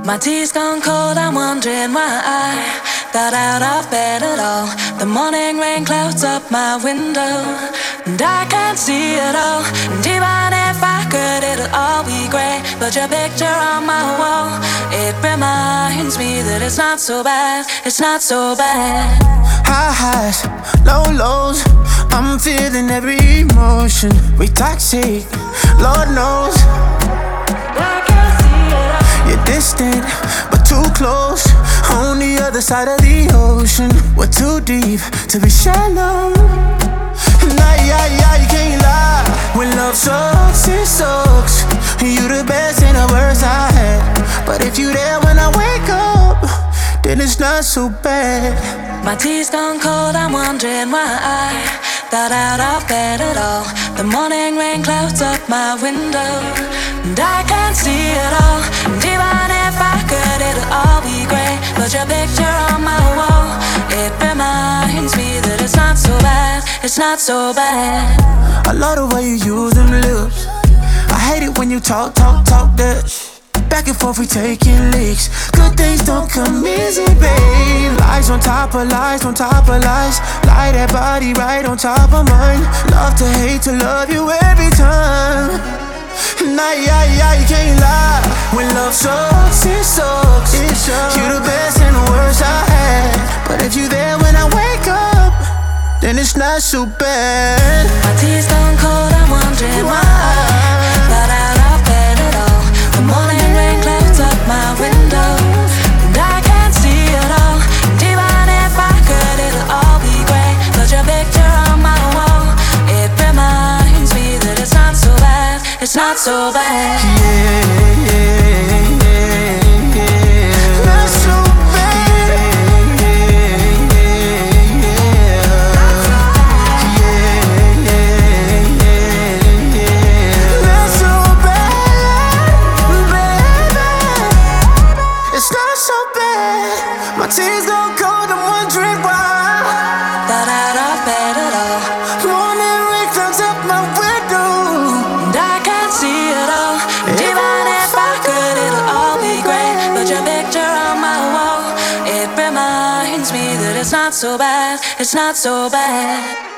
My tea's gone cold, I'm wondering why I got out of bed at all. The morning rain clouds up my window, and I can't see it all. And even if I could, it'll all be grey. But your picture on my wall, it reminds me that it's not so bad, it's not so bad. High highs, low lows, I'm feeling every emotion. We toxic, Lord knows. You're distant, but too close. On the other side of the ocean, we're too deep to be shallow. Nah, you can't lie. When love sucks, it sucks. You the best and the worst I had. But if you there when I wake up, then it's not so bad. My tea's gone cold, I'm wondering why I got out of bed at all. The morning rain clouds up my window, and I can't see it all. And even if I could, it'll all be grey. But your picture on my wall, it reminds me that it's not so bad, it's not so bad. I love the way you use them lips. I hate it when you talk that. Back and forth we taking leaks. Good things don't come easy, babe. Lies on top of lies, on top of lies. Lie that body right on top of mine. Love to hate to love you every time. Nah, you can't lie. When love sucks, it sucks. You the best and the worst I had. But if you there when I wake up, then it's not so bad. My tea's gone cold, I'm wondering why I got out of bed at all. The morning rain clouds up my window, and I can't see it all. And even if I could, it'll all be grey. But your picture on my wall, it reminds me that it's not so bad, it's not so bad. Not so my tears go cold, I'm wondering why. Got out of bed at all. Morning rain clouds up my window, and I can't see it all. And even if I could, it'll all be grey. But your picture on my wall, it reminds me that it's not so bad, it's not so bad.